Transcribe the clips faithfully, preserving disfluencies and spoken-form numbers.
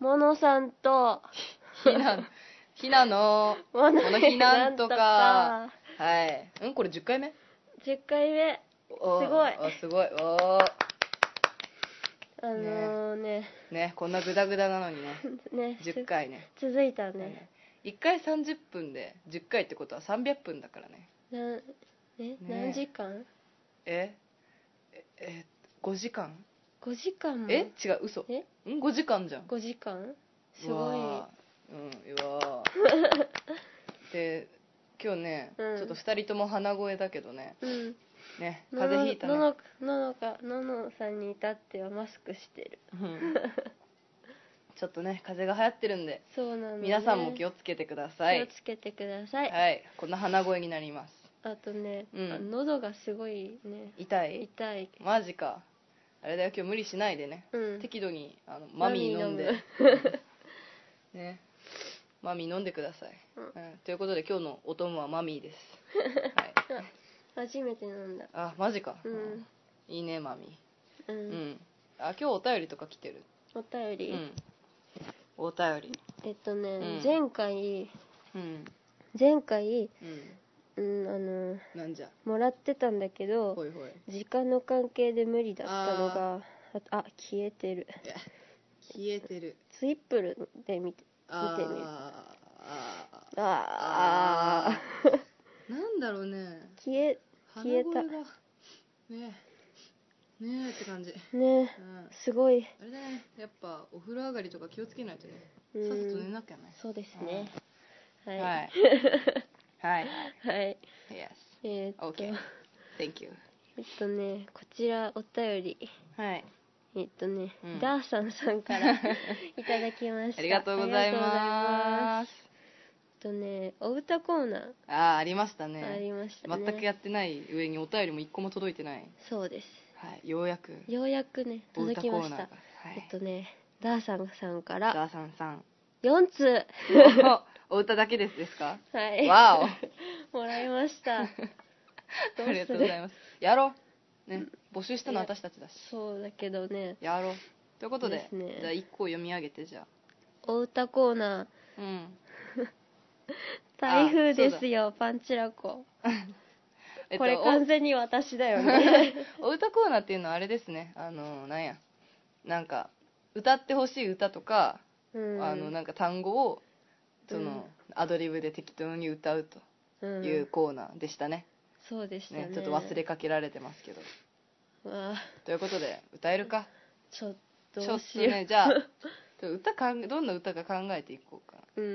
モノさんとひなひなのモノこのひなんとかかはいうんこれじゅっかいめじゅっかいめすおごいおすごいおーあのー、ねねこんなグダグダなのにねねじゅっかいね続いたねいっかいさんじゅっぷんでじゅっかいってことはさんびゃっぷんだからねなえ、 ね何時間えええごじかんごじかんもえ違う嘘えんごじかんじゃんごじかんすごい。 うわーうんうわーで今日ね、 うん、 ちょっとふたりとも鼻声だけどね、 うん、 ね風邪ひいたね。 ののののかののさんに至ってはマスクしてる、 うん、ちょっとね風邪が流行ってるんでそうなの、ね、 皆さんも気をつけてください。 気をつけてください。 はい、こんな鼻声になります。 あとね、 うん、 あ喉がすごいね痛い痛い。 マジか。あれだよ今日無理しないでね、うん、適度にあのマミー飲んでねマミー飲んでください、うんうん、ということで今日のお供はマミーです、はい、 初めて飲んだ。 あマジか、 うん、 いいねマミー、うん、 うん、 あ今日お便りとか来てる。 お便り、うん、 お便りえっとね、うん、前回、 うん、前回、うん、うん、あのなんじゃもらってたんだけど、 ほいほい時間の関係で無理だったのが、ああ消えてる消えてるツイップルで見て見てみる。 ああああなんだろうね、 消え消えた鼻声がねえねえって感じねえ、 うん、すごいあれだね、やっぱお風呂上がりとか気をつけないとね、さっさと寝なきゃね。 そうですね、はいはいはいはい Yes えー、っと OK Thank you えっとねこちらお便り、 はいえっとね、 うん、 ダーさんさんからいただきました。 ありがとうございます。 えっとねお歌コーナーああありましたね。 ありましたね。 全くやってない上にお便りも一個も届いてない。そうです、はい、ようやくようやくね届きました、はい、えっとねダーさんさんからダーさんさんよん通お歌だけですですか。 はいわおもらいましたありがとうございます。やろうね、募集したの私たちだし。 そうだけどね、やろうということで、 ね、 じゃあいっこ読み上げて。じゃあお歌コーナー、うん、台風ですよパンチラコえっと、これ完全に私だよねお歌コーナーっていうのはあれですね、あのなんやなんか歌ってほしい歌とか、うん、あのなんか単語をその、うん、アドリブで適当に歌うというコーナーでしたね、 うん、そうでした ね, ねちょっと忘れかけられてますけど、 わということで歌えるか。 ちょっとちょっとねじゃあ歌かんどんな歌か考えていこうか。うん、うん、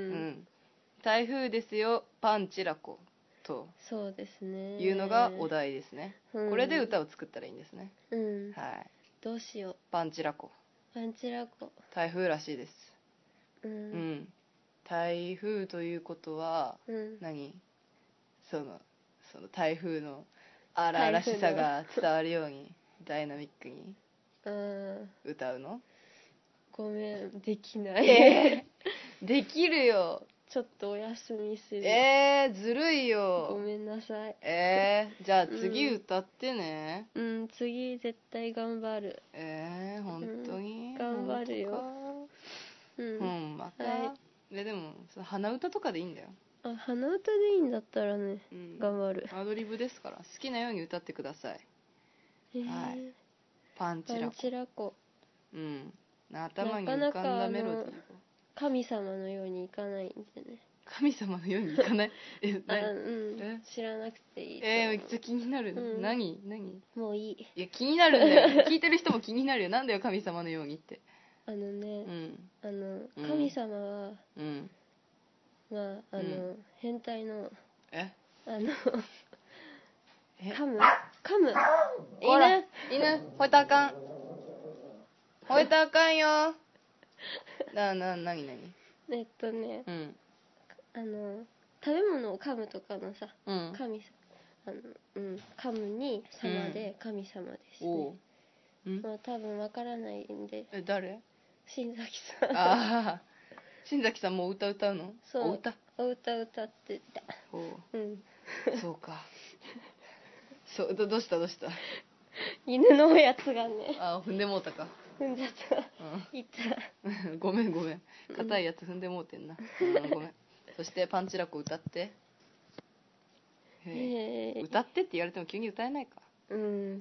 台風ですよパンチラコとそうですねいうのがお題ですね、うん、これで歌を作ったらいいんですね、 うん、 はい、 どうしよう。 パンチラコパンチラコ台風らしいです、 うん、うん、 台風ということは、うん、何そのその台風の荒々しさが伝わるようにダイナミックに歌うの。 ごめんできない、 えー、できるよ。 ちょっとお休みする。 えー、ずるいよ。 ごめんなさい。 えー、じゃあ次歌ってね。 うん、うん、次絶対頑張る。 えー、本当に、 うん、頑張るよ。 うん、うん、また、はい、で, でも鼻歌とかでいいんだよ。 あ、鼻歌でいいんだったらね、うん、頑張る。 アドリブですから好きなように歌ってください。 えー、 はい、パンチラコ。 パンチラコ。 うん。頭に浮かんだメロディーが神様のようにいかないんでね。 神様のようにいかないえ、 あ、うん、え知らなくていい。 えー、めっちゃ気になる、うん、何何もういい。 いや気になるんだよ聞いてる人も気になるよ。なんだよ神様のようにって。 あのね、うん、あの神様は、うん、まああの、うん、変態のえあの噛む噛む犬犬ほいたあかんほいたあかんよなななになにえっとね、うん、あの食べ物を噛むとかのさ、うん、神あの、うん、噛むに様で神様ですね、うん、まあ多分わからないんで。 え誰？ 新崎さん。 ああ新崎さんもお歌歌うの？ そうお歌お歌歌ってた。 おう、うん、そうかそう ど, どうしたどうした犬のやつがねあ踏んでもうたか。 踏んじゃった、うん、いったごめんごめん、硬いやつ踏んでもうてんな、うん、ごめん。そしてパンチラコ歌って。へえ、歌ってって言われても急に歌えないか。 うん、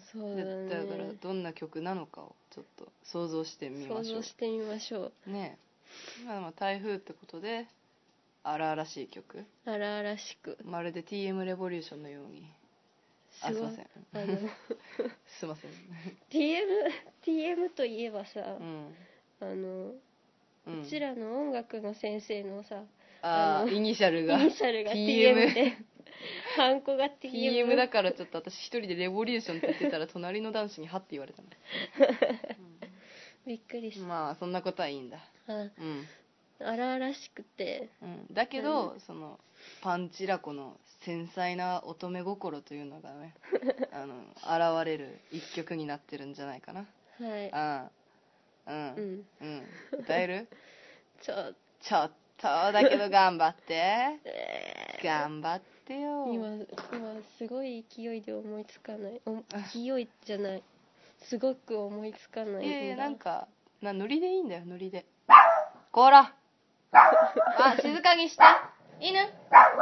そうだね。 だからどんな曲なのかをちょっと想像してみましょう。 想像してみましょうね。まあまあ台風ってことで荒々しい曲、 荒々しく、 まるで ティーエム レボリューションのように。あ、すいませんあのすいませんティーエム ティーエム といえばさ、うん、あの、うん、うちらの音楽の先生のさ、 ああイニシャルがイニシャルが ティーエム でハンコが ティーエムティーエム だからちょっと私一人でレボリューションって言ってたら隣の男子にはって言われたの、 うん、びっくりした。 まあそんなことはいいんだ。あ、うん、 荒々しくて、 うん、だけど、うん、そのパンチラコの繊細な乙女心というのがねあの現れる一曲になってるんじゃないかな。 はい。 ああ、うん、うん、うん、歌える？ ちょちょっとだけど頑張って、えー、頑張ってよ。 今今すごい勢いで思いつかない。勢いじゃない。すごく思いつかないんだ。 いやいや、なんかなノリでいいんだよ、ノリで。こらあ、静かにして。犬犬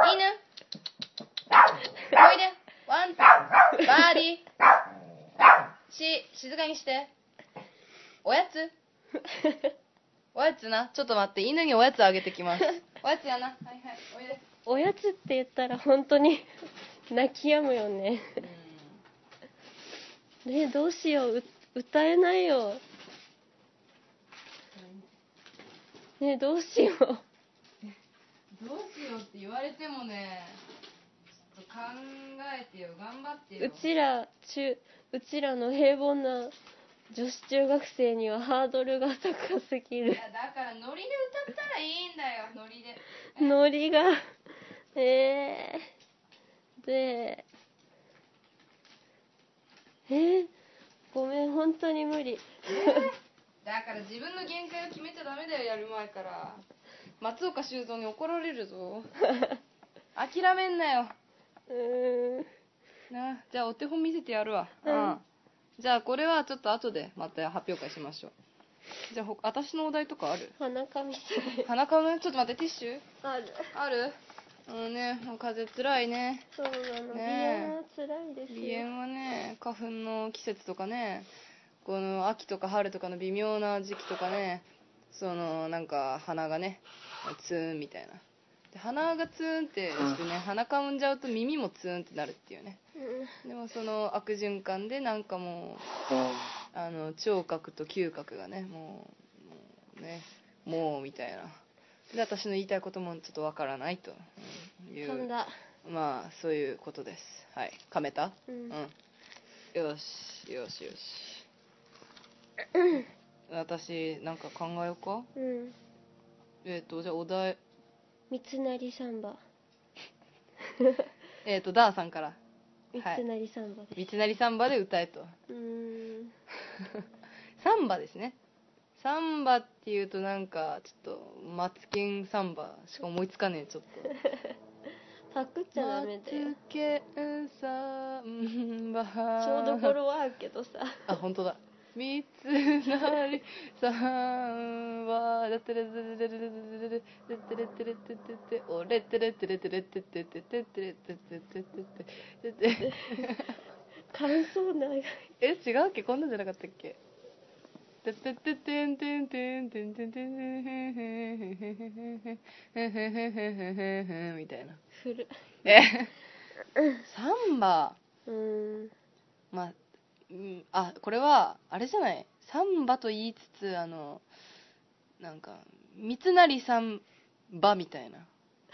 おいで。ワンバーディーし、静かにして。おやつおやつな。ちょっと待って、犬におやつあげてきます。おやつやな。はいはい、おいで。 おやつって言ったら本当に泣き止むよね。うん、ね、どうしよう、歌えないよ。ね、どうしよう。どうしようって言われてもね、ちょっと考えてよ、頑張ってよ。 うちら中うちらの平凡な女子中学生にはハードルが高すぎる。いや、だからノリで歌ったらいいんだよ、ノリで。 ノリがえー、でえー、ごめん、本当に無理。えー、だから自分の限界を決めちゃダメだよ、やる前から。松岡修造に怒られるぞ。諦めんなよ。うーんな、じゃあお手本見せてやるわ。うん、じゃあこれはちょっと後でまた発表会しましょう。じゃあ私のお題とかある？ 鼻かみたい。 鼻かむ？ちょっと待って、ティッシュあるある？うんね、もう風邪つらいね。 そうなの、ね、鼻炎はつらいですよ。 鼻炎はね、花粉の季節とかね、この秋とか春とかの微妙な時期とかね、そのなんか鼻がねツーンみたいな。で鼻がツーンってしてね、鼻かんじゃうと耳もツーンってなるっていうね、うん、でもその悪循環でなんかもう、あの聴覚と嗅覚がねもう、もうねもうみたいなで、私の言いたいこともちょっとわからないという、 噛んだ。 まあそういうことです。はい、噛めた？うん、うん、よしよしよし私なんか考えようか。うん、えっ、ー、とじゃあお題、 三成サンバえっとダーさんから三成サンバです。 三成サンバで歌えと。うーんサンバですね。サンバっていうとなんかちょっとマツケンサンバしか思いつかねえ。ちょっとパクっちゃダメだよ。 マツケンサンバちょうど語呂はあるけどさ。 あ、本当だ。三成さんはだってれてれてれてれてれてれてれてれ俺てれてれてれてれてれてれてれてれてれてれ感想長い。 え、違うっけ？こんなんじゃなかったっけ？ててててんてんてんてんてんてんみたいな。 古えサンバ、うん、まあ、うん、あ、これはあれじゃない、サンバと言いつつあのなんか三成サンバみたいな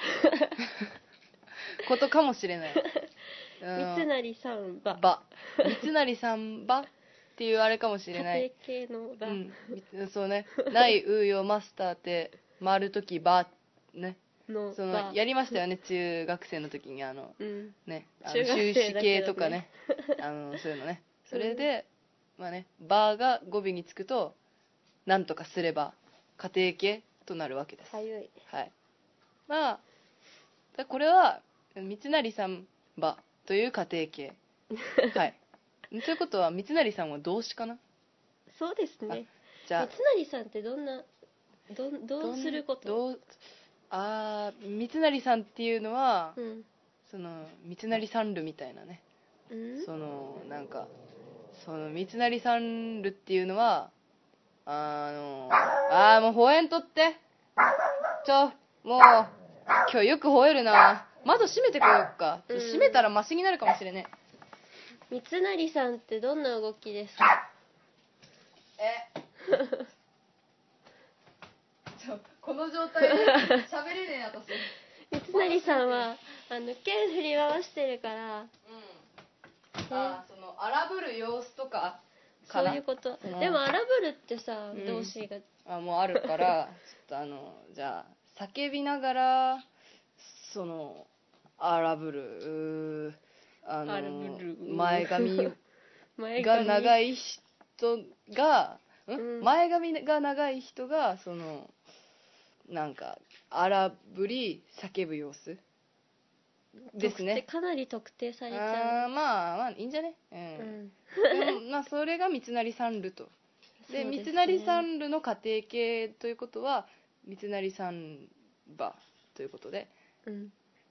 ことかもしれない。 三成サンババ三成サンバっていうあれかもしれない。 家庭系のバ、 うん、そうね。ないうよマスターって回るときバね。のそのやりましたよね、中学生の時にあの、うん、ね、あの修士系とかね、あのそういうのね。それで、うん、まあね、バーが語尾につくとなんとかすれば家庭系となるわけです。 はい。 はい。まあこれは三成さんばという家庭系。はい。ということは三成さんは動詞かな。 そうですね。 じゃあ三成さんってどんなどどうすることどうああ三成さんっていうのは、うん、その三成三ルみたいなね、うん、そのなんかその三成三ルっていうのはあのあーもう吠えんとってちょもう今日よく吠えるな。窓閉めてこようか。ちょ閉めたらマシになるかもしれねえ。三成さんってどんな動きですか？ えちょこの状態で喋れねえ私。 三成さんはあの剣振り回してるから、うん、 あその荒ぶる様子とかかな。そういうこと。でも荒ぶるってさ、うん、動詞があもうあるからちょっとあのじゃあ叫びながらその荒ぶるあの前髪が長い人がん、うん、前髪が長い人がそのなんか荒ぶり叫ぶ様子ですね。 かなり特定されちゃう。 あまあまあいいんじゃね、うんうんでもまあそれが三成三ルとで、ね、三成三ルの家庭系ということは三成三馬ということで、うん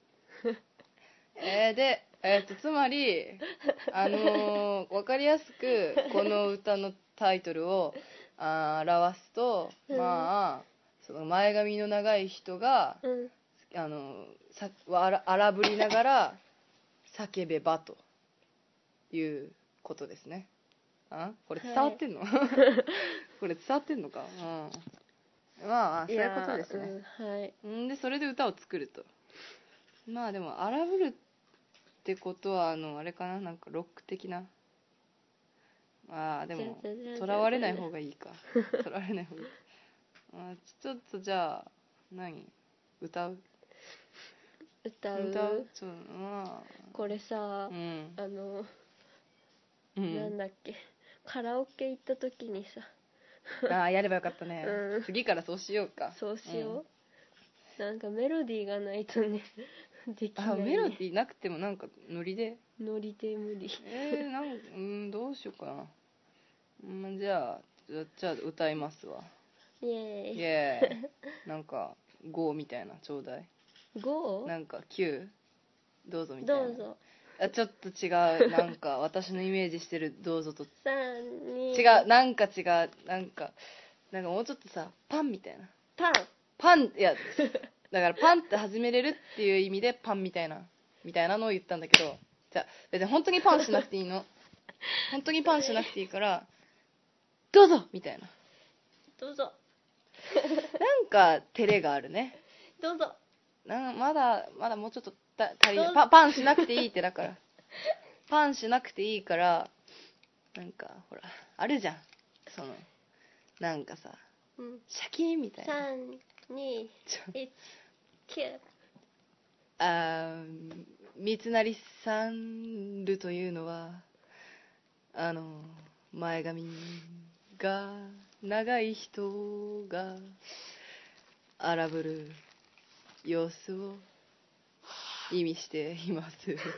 えー、で、えー、とつまりあのー、分かりやすくこの歌のタイトルをあ表すと、うん、まあその前髪の長い人が、うん、あのさ荒ぶりながら叫べばということですね。あこれ伝わってんの、はい、これ伝わってんのか、うん、まあそういうことですね、うんはい、んでそれで歌を作るとまあでも荒ぶるってことはあのあれかななんかロック的なああでもとらわれない方がいいかとらわれない方がいいあちょっとじゃあ何歌う歌う歌うちょ、まあ、 これさ、うん、あの、うん、なんだっけカラオケ行った時にさああやればよかったね、うん、次からそうしようかそうしよう、うん、なんかメロディーがないとねできない、ね、 あメロディーなくてもなんかノリでノリで無理えー、なんうんどうしようかな、うん、じゃあじゃあ歌いますわイエーイイエーイなんかごみたいなちょうだいごなんかきゅうどうぞみたいなどうぞあちょっと違うなんか私のイメージしてるどうぞとさんに違うなんか違うなんかなんかもうちょっとさパンみたいなパンパンいやだからパンって始めれるっていう意味でパンみたいなみたいなのを言ったんだけどじゃあ別に本当にパンしなくていいの本当にパンしなくていいからどうぞみたいなどうぞなんか照れがあるねどうぞなまだまだもうちょっとた足りない パ, パンしなくていいってだからパンしなくていいからなんかほらあるじゃんそのなんかさ、うん、シャキーンみたいなさんにいちきゅうあ三成三ルというのはあの前髪が長い人が荒ぶる様子を意味しています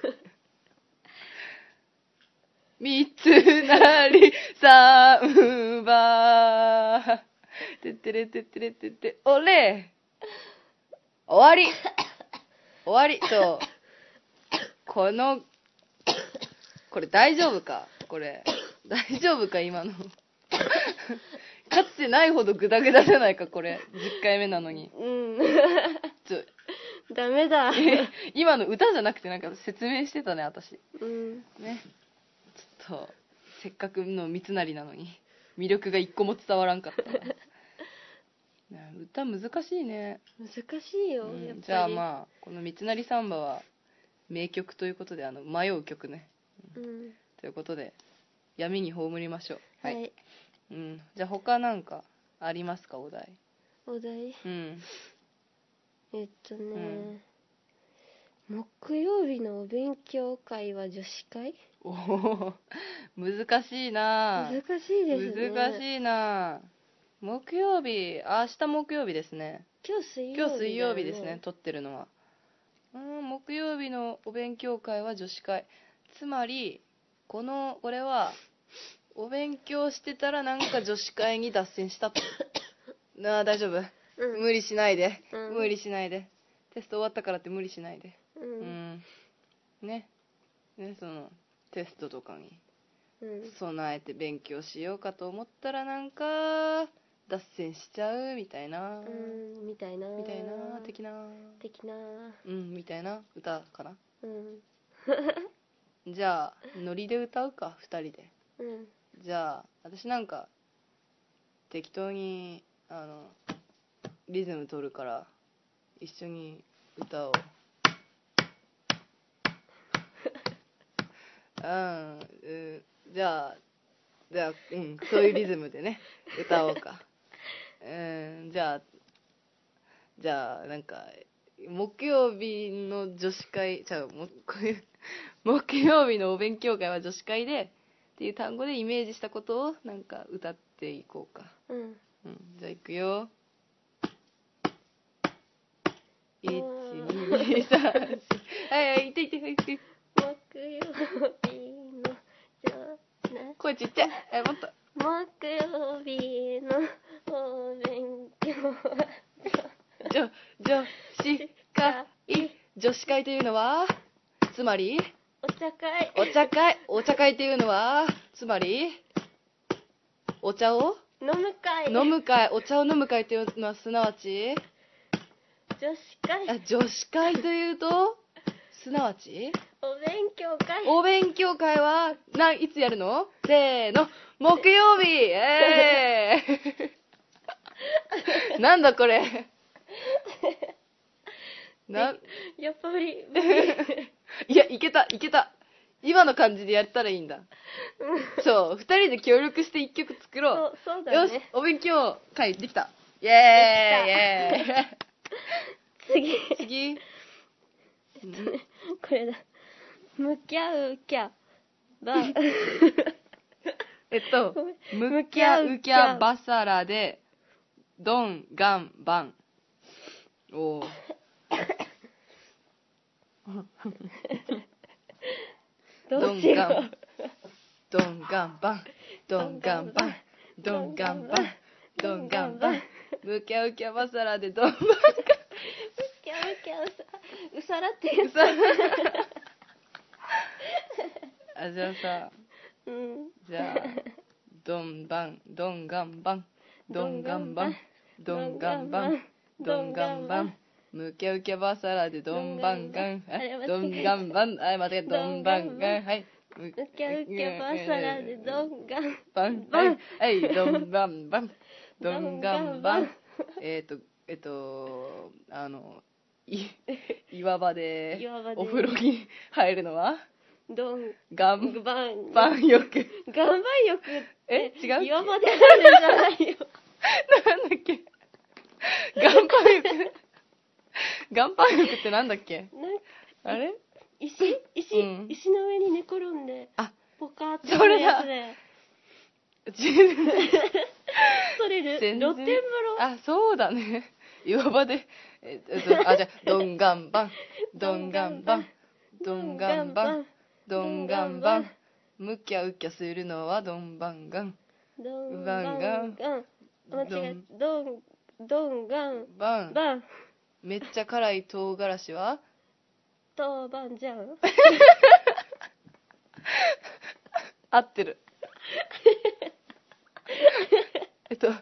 三成三馬てってれてってれてっておれ終わり終わりそうこのこれ大丈夫かこれ大丈夫か今のかつてないほどグダグダじゃないかこれじゅっかいめなのにうんちょダメだ今の歌じゃなくてなんか説明してたね私うんねちょっとせっかくの三成なのに魅力が一個も伝わらんかった歌難しいね難しいよ、うん、やっぱりじゃあまあこの三成サンバは名曲ということであの迷う曲ね、うん、ということで闇に葬りましょうはい、はいうん、じゃあ他なんかありますかお題お題うんえっとね、うん、木曜日のお勉強会は女子会おお難しいな難しいですね難しいな木曜日明日木曜日ですね今日水曜日、ね、 今日水曜日ですね撮ってるのはうん木曜日のお勉強会は女子会つまりこのこれはお勉強してたらなんか女子会に脱線したと。なあ、大丈夫、うん、無理しないで、うん、無理しないで。テスト終わったからって無理しないで。うん。うん、ね。ね、その、テストとかに備えて勉強しようかと思ったらなんか、脱線しちゃうみたいな。 うん、みたいな。 みたいな、的な。 的な。 うん、みたいな歌かな。うん。じゃあ、ノリで歌うか、二人で。うん。じゃあ、私なんか、適当に、あの、リズム取るから、一緒に歌おう。うん、うん、じゃあ、じゃあ、うん、そういうリズムでね、歌おうか。うん、じゃあ、じゃあ、なんか、木曜日の女子会、ちゃう、もこういう木曜日のお勉強会は女子会で、っていう単語でイメージしたことを、なんか歌っていこうか。うん。うん、じゃあ、いくよ。いち、に、さん、はいはい、いていて、いて。 木曜日の女子声ちっちゃい。え、もっと。 木曜日のお勉強は女、女子会。女子会というのは、つまり、 お茶会。 お茶会。お茶会というのは、つまり、お茶を飲む会。 飲む会。お茶を飲む会というのは、すなわち、 女子会。 あ、女子会というと、すなわち、 お勉強会。 お勉強会は、な、いつやるの？せーの、木曜日。えーなんだこれ。 な、やっぱりいや、いけた、いけた。今の感じでやったらいいんだ。そう、二人で協力して一曲作ろう。 そう、そうだね。 よし、お勉強会できた。イェーイ、イェーイ。 次。 次。 これだ。むきゃうきゃば。 えっと、むきゃうきゃばさらで、どんがんばん。おー。 どうしよう。 どんがんばん、どんがんばん、どんがんばん、どんがんばん。むきゃうきゃばさらでどんばん。むきゃうきゃうさ、うさらって言った。 あ、じゃあさ、うん、じゃあ、どんばん、どんがんばん、どんがんばん、どんがんばん、どんがんばん。むきゃうきゃばさらでどんばんがん、どんがんばん、あ、間違えた、どんばんがん、はい。 むきゃうきゃばさらでどんがんばん、はい、どんばんばん、どんがんばん。えっと、えっと、あの、い、岩場で、お風呂に入るのはどん、 がんばん、ばんよく。 がんばんよくえ、違う？ 岩場で入るんじゃないよ。 なんだっけ？がんばんよく。がんばんよくってなんだっけ？あれ？ 石石、うん、石の上に寝転んで、 あ、 ポカーってやるやつで。 全然。 それ露天風呂。 あ、そうだね。岩場で、えっと、あ、じゃあ、どんがんばん、どんがんばん、どんがんばん、どんがんばん、むきゃうきゃするのはどんばんがん。 どんがんがん。間違えた。どん、どんがんばん。 めっちゃ辛い唐辛子は豆板醤。 合ってる。えっと、あ、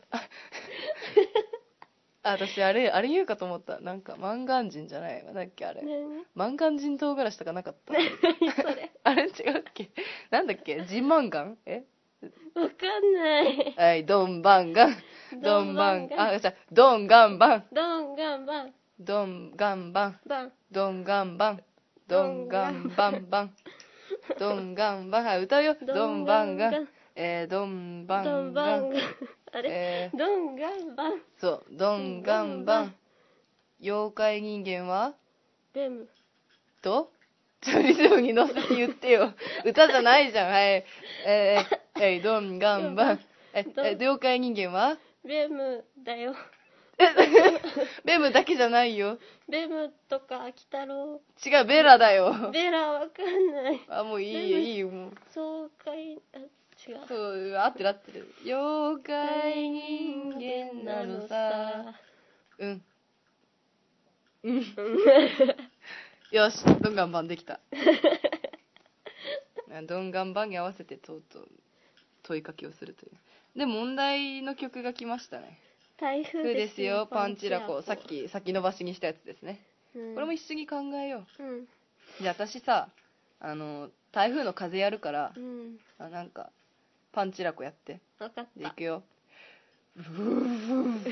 私あれ、あれ言うかと思った。なんか、万願人じゃない。なんだっけ、あれ。万願人唐辛子とかなかった。 何それ。 あれ違うっけ？なんだっけ？ジンマンガン？え？ わかんない。 はい、ドンバンガン。ドンバン、あ、じゃドンガンバン。 ドンガンバン。 ドンガンバン。 バン。 ドンガンバン。ドンガンバンバン。ドンガンバン。はい、歌うよ。ドンバンガン。えー、ドンバンガン。 あれ、えー、ドンガンバン。 そう、ドンガンバン。妖怪人間はベム。 とちょ、リズムに乗せて言ってよ。歌じゃないじゃん。はい。えー、えー、ドンガンバン。え、え、妖怪人間はベムだよ。 ベムだけじゃないよ。 ベムとか秋太郎。 違う、ベラだよ。 ベラわかんない。 あ、もういいよ、いいよ、もう。 そうかい、あ、 違う。 そう、合ってる合ってる。妖怪人間なのさ。うん。うん。よし、ドンガンバンできた。ドンガンバンに合わせてとうとう問いかけをするという。で、問題の曲が来ましたね。 台風ですよ、パンチラコ。さっき先延ばしにしたやつですね。 うん、 これも一緒に考えよう。うん、 じゃあ私さ、あの、台風の風やるから、 うん、 あなんか、パンチラコやって。 分かった。 で、いくよ。ブーブー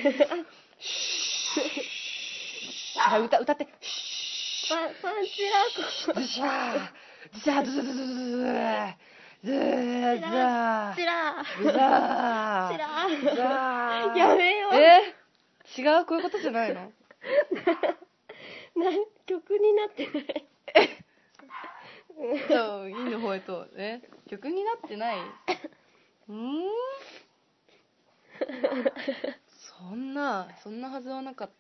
あ、歌、歌って。 パパンチラコ。 ズシャーズシャーズズズズズズズズーズーチラズザーチラズザーやめよう。 えー、違うこういうことじゃないの？ な曲になってない。 そう、いいの方へと。え曲になってない？うーんそんな、そんなはずはなかった。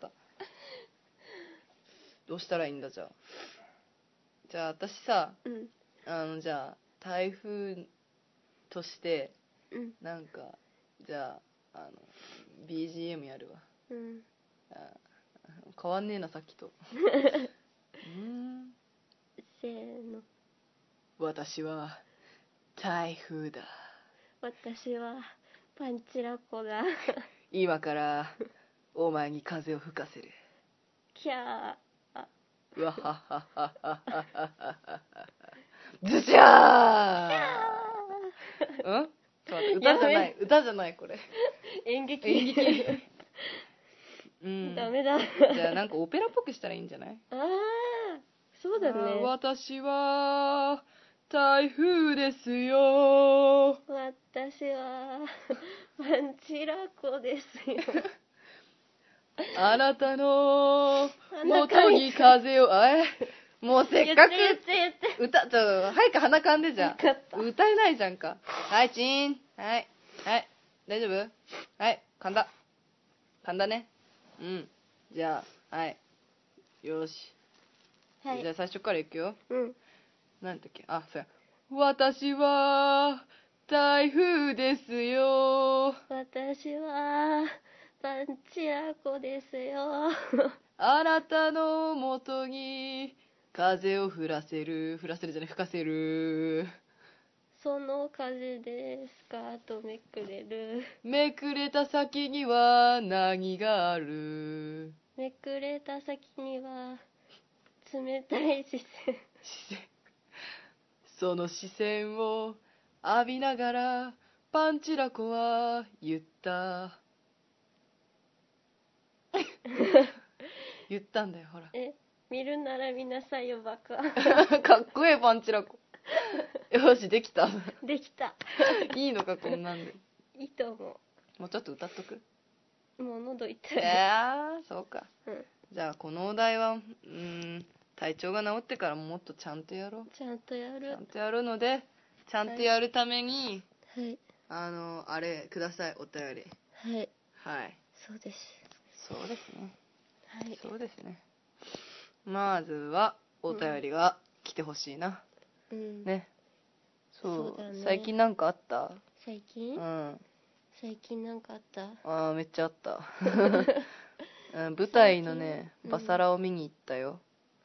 どうしたらいいんだ、じゃあ。じゃあ、私さ、 うん、 あの、じゃあ、台風として、 うん、 なんか、じゃあ、あの、ビージーエム やるわ。 うん、 あ変わんねえな、さっきと。うーん。 せーの。 私は、台風だ。 私は、パンチラコだ。 今から、お前に風を吹かせる。 キャー。 うわははははははズシャーうんちょっと待って、歌じゃない、歌じゃない、これ。 演劇。 演劇。うん。 ダメだ。 じゃあ、なんかオペラっぽくしたらいいんじゃない？ ああ、そうだね。 私は、台風ですよ。 私は、パンチラコですよ。 あなたの元に風を、あえもうせっかく歌、ちょ、早く鼻かんでじゃん。歌えないじゃんか。はい、チーン。はい。はい。大丈夫？はい、噛んだ。噛んだね。うん。じゃあ、はい。よし。はい。じゃあ最初からいくよ。うん。なんだっけ？あ、そうや。私は、台風ですよ。 私は、パンチラコですよ。 あなたの元に風を降らせる、降らせるじゃない、吹かせる。 その風でスカートめくれる。 めくれた先には何がある？ めくれた先には冷たい視線。 その視線を浴びながらパンチラコは言った。言ったんだよ、ほら。 え、見るなら見なさいよ、バカ。 かっこええパンチラコ。よし、できた。 できた。 いいのか、こんなんで。 いいと思う。もうちょっと歌っとく？ もう喉痛い。 えー、そうか。うん、じゃあ、このお題は、うーん、体調が治ってからもっとちゃんとやろう。 ちゃんとやる。 ちゃんとやるので、ちゃんとやるために、 はい。 あの、あれ、ください、お便り。 はい。 はい。 そうです。 そうですね。 はい。 そうですね。まずは、お便りが来てほしいな。うん。ね。そう。そうだね。最近なんかあった？ 最近？うん。最近なんかあった？ ああ、めっちゃあった。うん、舞台のね、バサラを見に行ったよ。うん。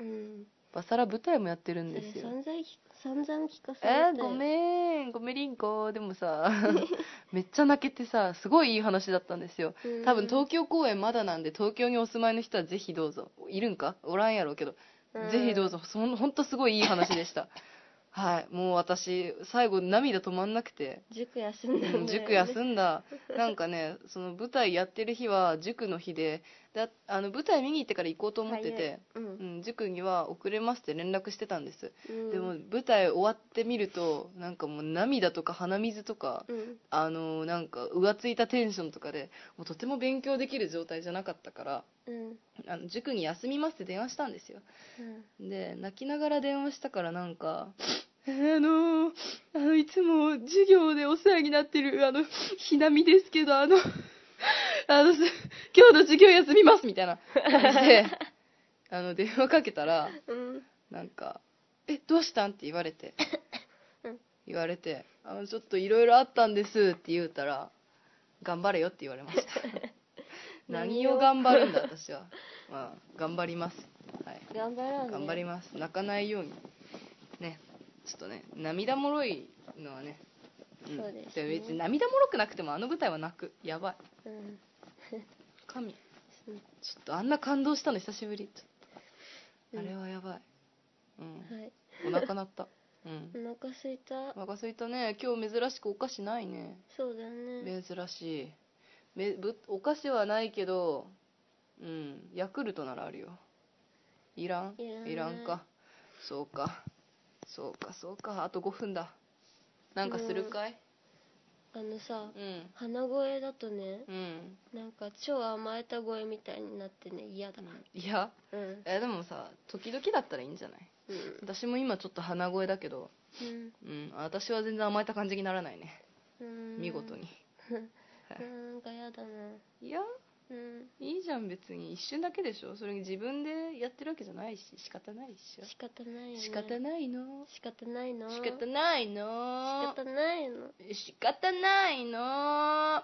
バサラ舞台もやってるんですよ。 散々散々聞かされたよ。 えー、ごめん、ごめんりんこ。でもさ、めっちゃ泣けてさ、すごいいい話だったんですよ。多分東京公演まだなんで、東京にお住まいの人はぜひどうぞ。いるんか？おらんやろうけど、ぜひどうぞ。そんほんとすごいいい話でした。はい、もう私最後涙止まんなくて。 塾休んだんだよね、うん、 塾休んだ。なんかね、その舞台やってる日は塾の日で、だあの舞台見に行ってから行こうと思ってて、うん、うん、塾には遅れますって連絡してたんです、うん、でも舞台終わってみるとなんかもう涙とか鼻水とか、うん、あのなんか浮ついたテンションとかでもうとても勉強できる状態じゃなかったから、うん、あの塾に休みますって電話したんですよ、うん、で泣きながら電話したからなんかあのあのいつも授業でお世話になってるあのひなみですけどあのあの今日の授業休みますみたいな感じであの電話かけたら、うん、なんかえどうしたんって言われて、うん、 言われて、あのちょっといろいろあったんですって言うたら、頑張れよって言われました何を頑張るんだ私は。まあ頑張ります、はい、 頑張ろうね。 頑張ります。泣かないようにね。ちょっとね、涙もろいのはね、うん、そうです、ね、別に涙もろくなくてもあの舞台は泣く。やばい、うん、神、ちょっとあんな感動したの久しぶり。ちょっと、うん、あれはやばい、うん、はい、お腹鳴ったうん、 お腹すいた。 お腹すいたね。今日珍しくお菓子ないね。 そうだね、 珍しい。めぶお菓子はないけど、うん、ヤクルトならあるよ。いらん？いらんか。そうかそうかそうか。あとごふんだ。なんかするかい？ あのさ、うん、鼻声だとね、うん、なんか超甘えた声みたいになってね、嫌だ。 うん、いや、うん、えでもさ、時々だったらいいんじゃない？うん、私も今ちょっと鼻声だけど、うん、うん、私は全然甘えた感じにならないね。うん、見事になんか嫌だな。 いや、うん、いいじゃん別に。一瞬だけでしょ。それに自分でやってるわけじゃないし、仕方ないっしょ。 仕方ないよね。 仕方ないの。 仕方ないの。 仕方ないの。 仕方ないの。 仕方ないの。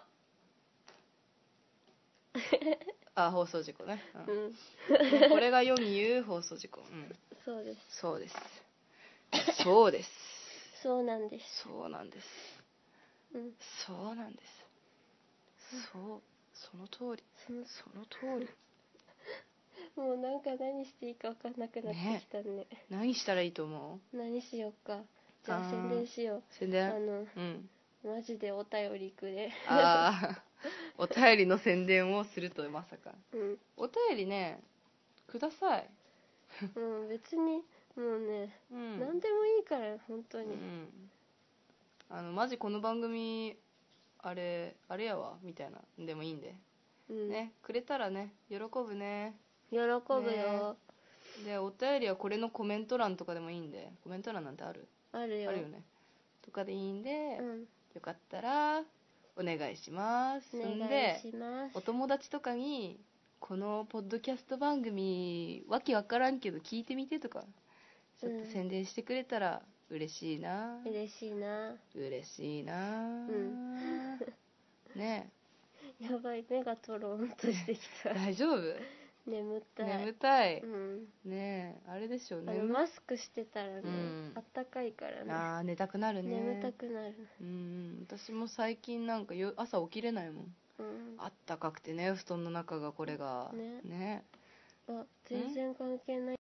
あ、放送事故ね。うん。うん、これが世に言う放送事故。うん。 そうです。 そうです。そうです。 そうなんです。 そうなんです。うん。そうなんです。そう。その通り。その通り。 もうなんか何していいか分かんなくなってきたね。ね、 何したらいいと思う？ 何しようか。じゃあ宣伝しよう。 宣伝？ あの、うん、マジでお便りくれ。 ああ、お便りの宣伝をするとまさか。うん、お便りね、ください。 うん、別にもうね、うん、何でもいいから本当に。うん、 あのマジこの番組あれあれやわみたいなでもいいんで、うん、ね、くれたらね、喜ぶね。 喜ぶよ、ね、 でお便りはこれのコメント欄とかでもいいんで。コメント欄なんてある？ あるよ。 あるよね。とかでいいんで、うん、よかったらお願いします。 お願いします。 お友達とかにこのポッドキャスト番組わけわからんけど聞いてみてとかちょっと宣伝してくれたら嬉しいな。 嬉しいな。 嬉しいな。うん。ねえ。やばい、目がとろんとしてきた。 大丈夫？ 眠たい。 眠たい。うん、ねえ、あれでしょうね。 マスクしてたらね、うん、あったかいからね。 ああ、寝たくなるね。 眠たくなる。 うん、私も最近なんかよ朝起きれないもん。うん、あったかくてね、布団の中がこれが。ね。ね。 あ、全然関係ない。